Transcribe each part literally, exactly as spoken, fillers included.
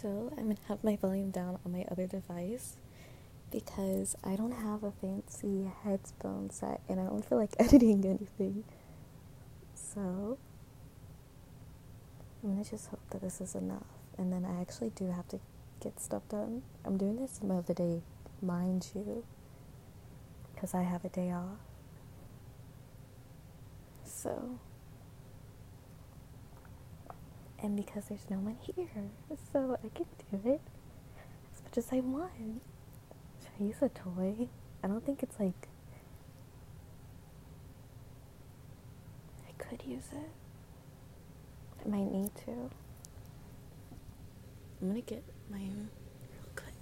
So I'm gonna have my volume down on my other device because I don't have a fancy headphone set and I don't feel like editing anything. So I'm gonna just hope that this is enough. And then I actually do have to get stuff done. I'm doing this in the middle of the day, mind you, because I have a day off. So, and because there's no one here, so I can do it as much as I want. Should I use a toy? I don't think it's like, I could use it. I might need to. I'm gonna get my own real quick.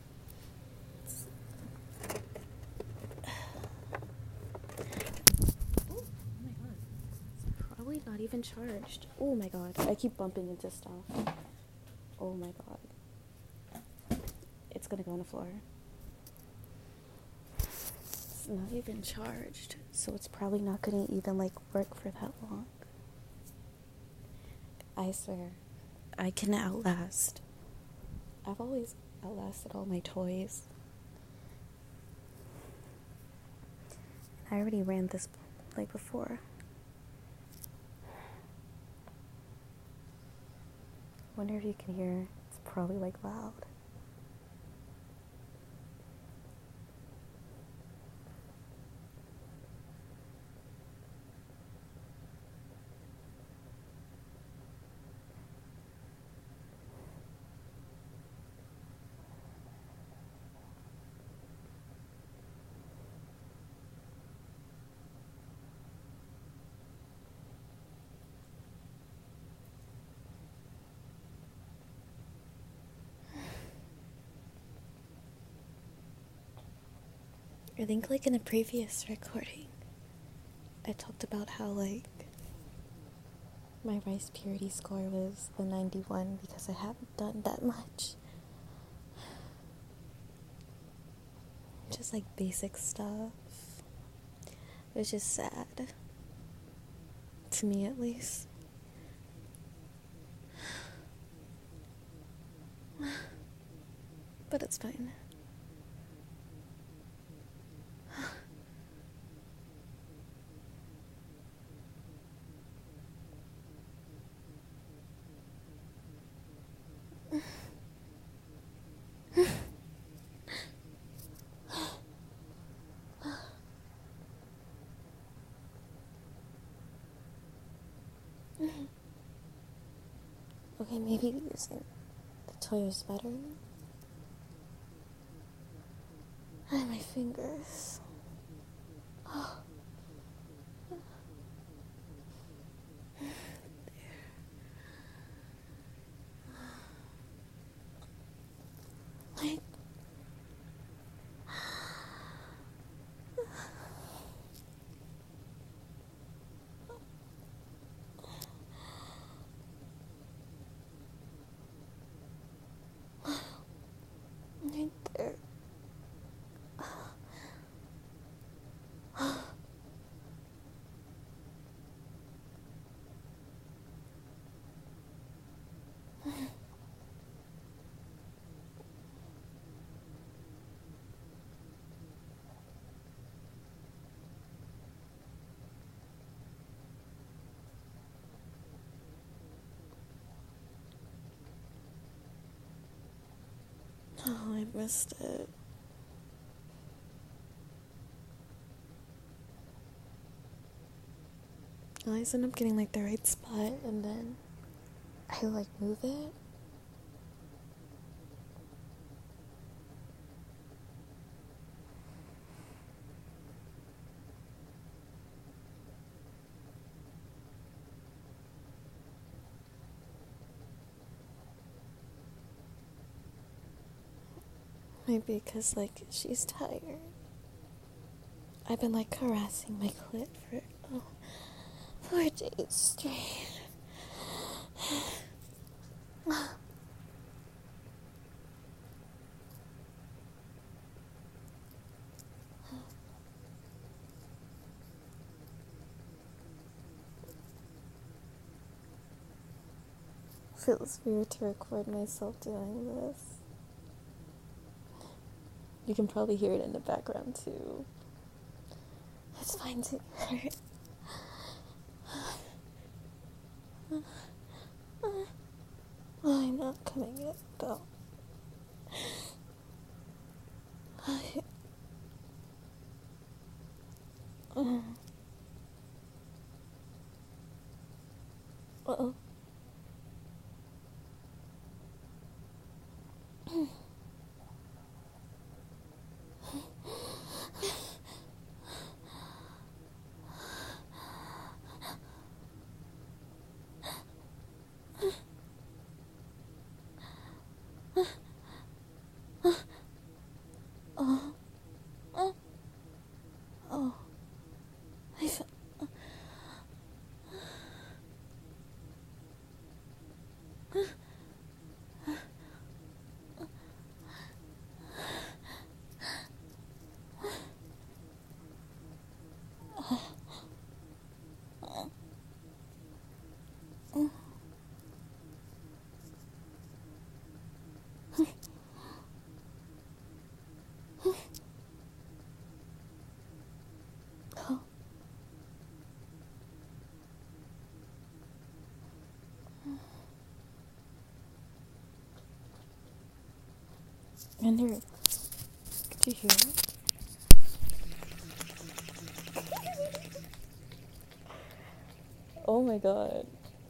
Oh my god. It's probably not even charged. Oh my god. I keep bumping into stuff. Oh my god. It's gonna go on the floor. It's not even charged, so it's probably not gonna even like work for that long. I swear, I can outlast. I've always outlasted all my toys. I already ran this like before. Wonder if you can hear. It's probably like loud. I think like in a previous recording, I talked about how like my rice purity score was the ninety-one because I haven't done that much. Just like basic stuff. It was just sad. To me at least. But it's fine. Okay, maybe using the toy is better. Ah, my fingers. Like, right there. Oh, I missed it. I always end up getting like the right spot and then I like move it. Maybe because like she's tired. I've been like harassing my clit for oh, four days straight. feels weird to record myself doing this. You can probably hear it in the background too. It's fine to hear it. Oh, I'm not coming yet, though. I... Uh oh. Oh. Oh. Oh. I feel... Ender, could you hear it? Oh my god.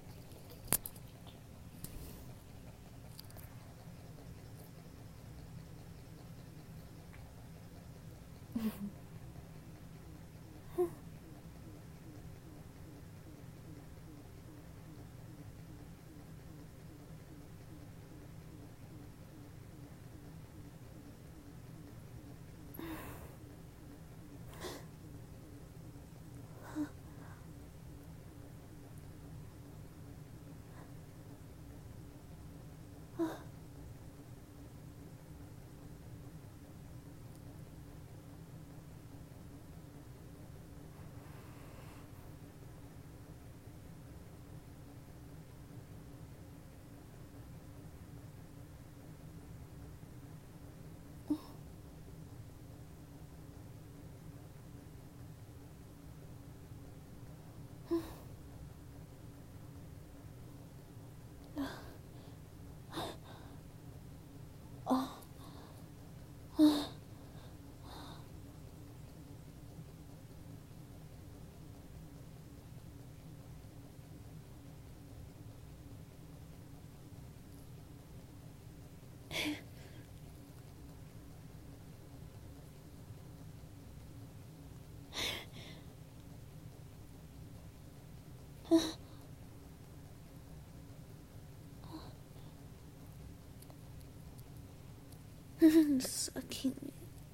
Sucking me.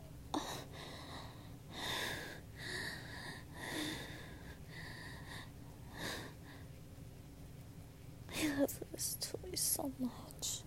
I love this toy so much.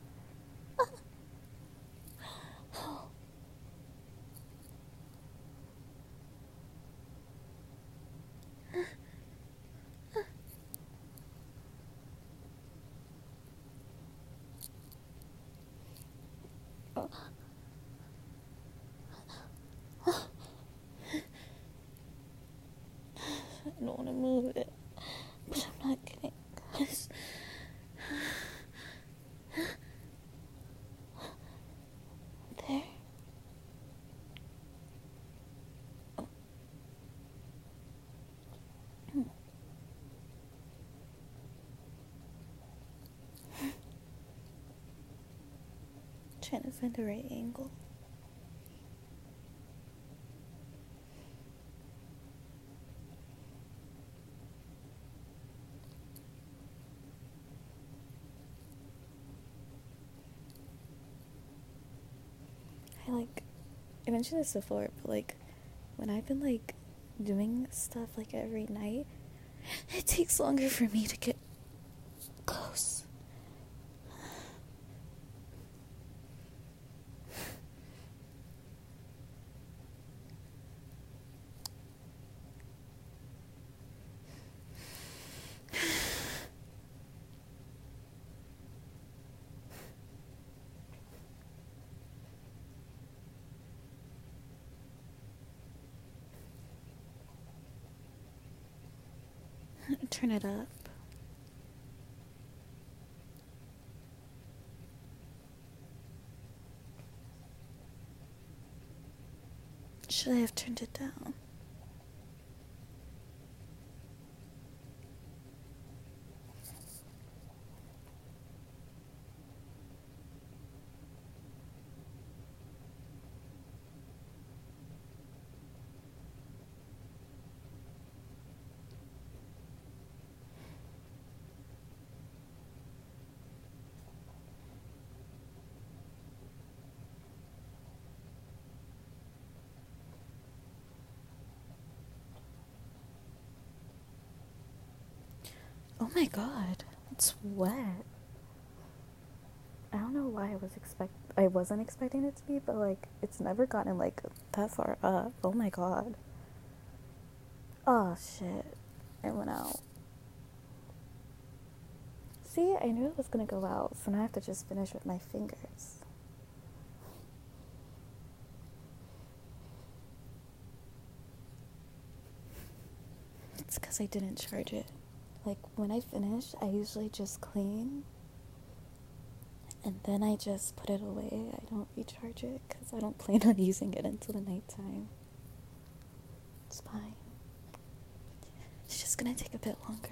I don't want to move it, but I'm not kidding, guys. There. Trying to find the right angle. I like, I mentioned this before, but like, when I've been like doing stuff like every night, it takes longer for me to get close. Turn it up. Should I have turned it down? Oh my god, it's wet. I don't know why I was expect I wasn't expecting it to be, but like it's never gotten like that far up. Oh my god. Oh shit. It went out. See, I knew it was gonna go out, so now I have to just finish with my fingers. It's because I didn't charge it. Like, when I finish, I usually just clean. And then I just put it away. I don't recharge it because I don't plan on using it until the nighttime. It's fine. It's just gonna take a bit longer.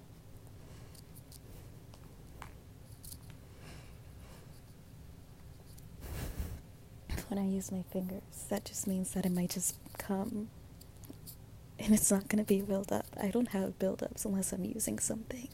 When I use my fingers, that just means that it might just come. And it's not gonna be built up. I don't have buildups unless I'm using something.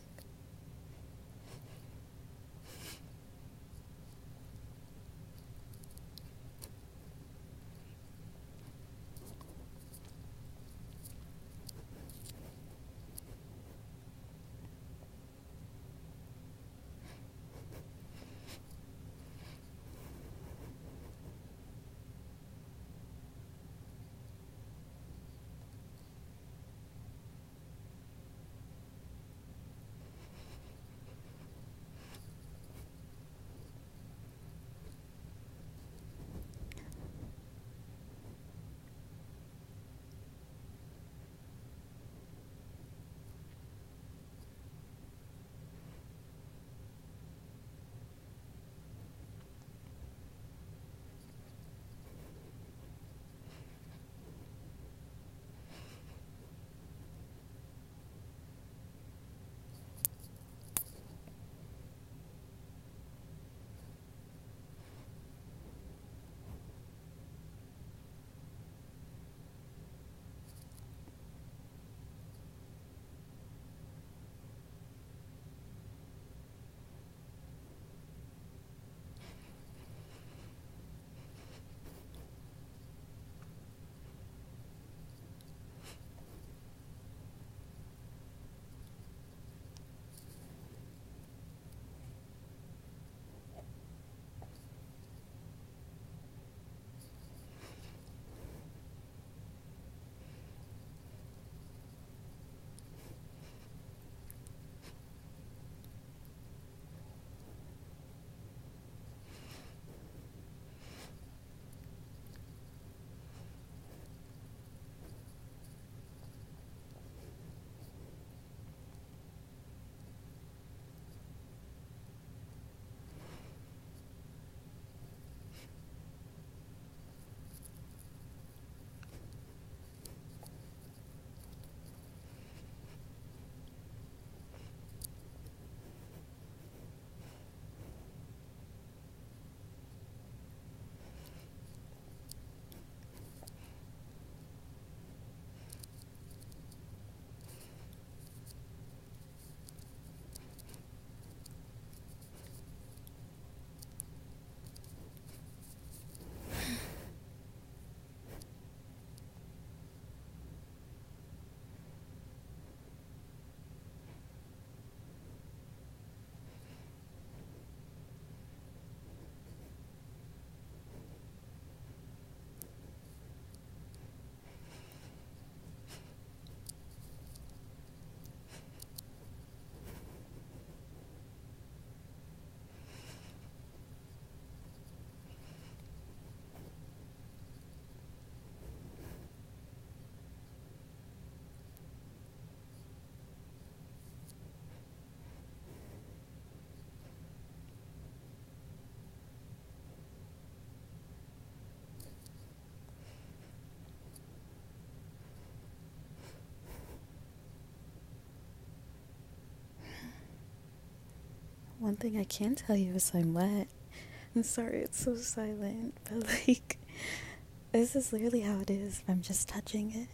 one thing I can tell you is I'm wet. I'm sorry it's so silent, but like, this is literally how it is if I'm just touching it.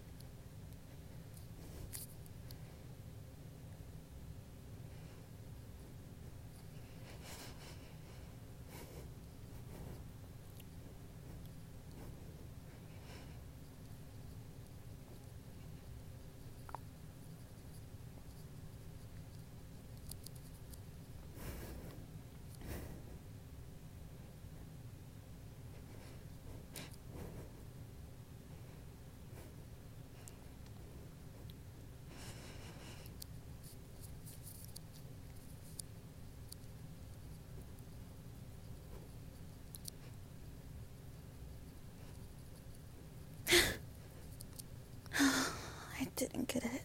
I didn't get it.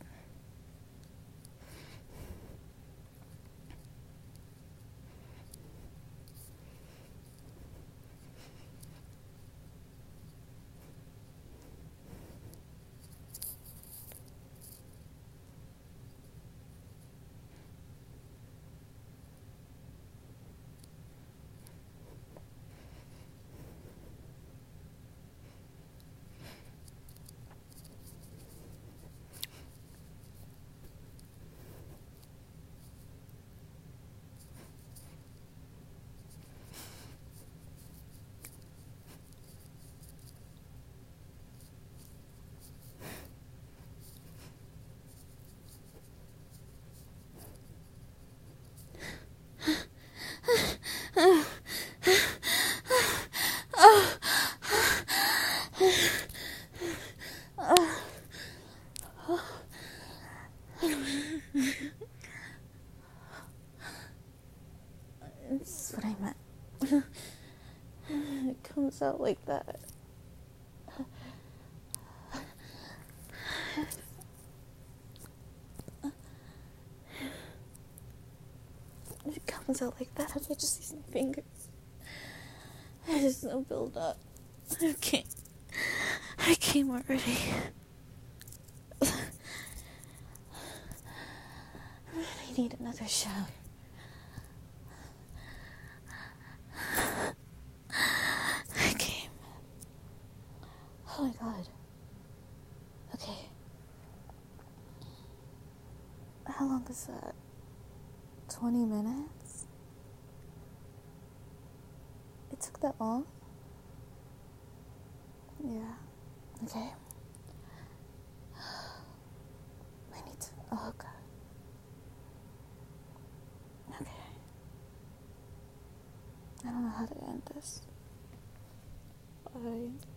That's what I meant. It comes out like that. It comes out like that if I just use my fingers. There's no build up. I can't. I came already. I need another shower. I came. Oh my god. Okay. How long is that? twenty minutes? It took that long? Yeah. Okay. I need to. Oh god. Okay. I don't know how to end this. Bye.